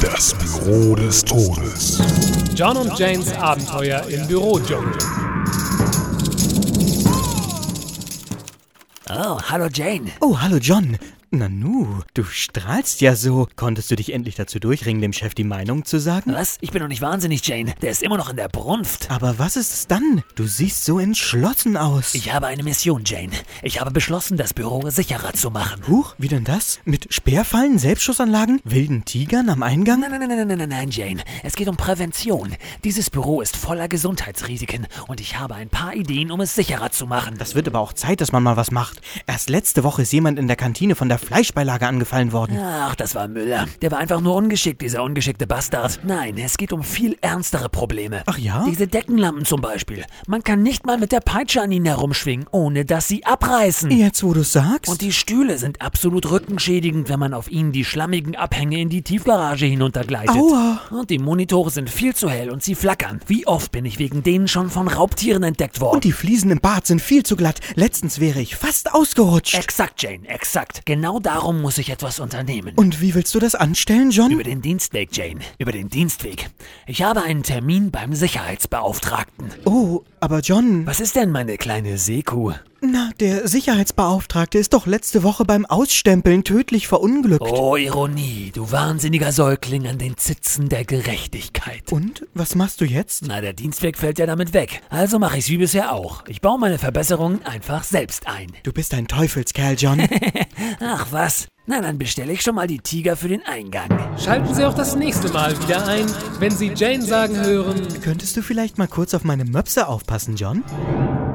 Das Büro des Todes. John und Janes Abenteuer im Bürodschungel. Oh, hallo Jane. Oh, hallo John. Nanu, du strahlst ja so. Konntest du dich endlich dazu durchringen, dem Chef die Meinung zu sagen? Was? Ich bin doch nicht wahnsinnig, Jane. Der ist immer noch in der Brunft. Aber was ist es dann? Du siehst so entschlossen aus. Ich habe eine Mission, Jane. Ich habe beschlossen, das Büro sicherer zu machen. Huch, wie denn das? Mit Speerfallen, Selbstschussanlagen, wilden Tigern am Eingang? Nein, Jane. Es geht um Prävention. Dieses Büro ist voller Gesundheitsrisiken und ich habe ein paar Ideen, um es sicherer zu machen. Das wird aber auch Zeit, dass man mal was macht. Erst letzte Woche ist jemand in der Kantine von der Fleischbeilage angefallen worden. Ach, das war Müller. Der war einfach nur ungeschickt, dieser ungeschickte Bastard. Nein, es geht um viel ernstere Probleme. Ach ja? Diese Deckenlampen zum Beispiel. Man kann nicht mal mit der Peitsche an ihnen herumschwingen, ohne dass sie abreißen. Jetzt, wo du sagst? Und die Stühle sind absolut rückenschädigend, wenn man auf ihnen die schlammigen Abhänge in die Tiefgarage hinuntergleitet. Aua! Und die Monitore sind viel zu hell und sie flackern. Wie oft bin ich wegen denen schon von Raubtieren entdeckt worden? Und die Fliesen im Bad sind viel zu glatt. Letztens wäre ich fast ausgerutscht. Exakt, Jane, exakt. Genau darum muss ich etwas unternehmen. Und wie willst du das anstellen, John? Über den Dienstweg, Jane. Über den Dienstweg. Ich habe einen Termin beim Sicherheitsbeauftragten. Oh, aber John... Was ist denn, meine kleine Seekuh? Na, der Sicherheitsbeauftragte ist doch letzte Woche beim Ausstempeln tödlich verunglückt. Oh, Ironie, du wahnsinniger Säugling an den Zitzen der Gerechtigkeit. Und? Was machst du jetzt? Na, der Dienstweg fällt ja damit weg. Also mache ich's wie bisher auch. Ich baue meine Verbesserungen einfach selbst ein. Du bist ein Teufelskerl, John. Ach was? Na, dann bestelle ich schon mal die Tiger für den Eingang. Schalten Sie auch das nächste Mal wieder ein, wenn Sie Jane sagen hören: Könntest du vielleicht mal kurz auf meine Möpse aufpassen, John?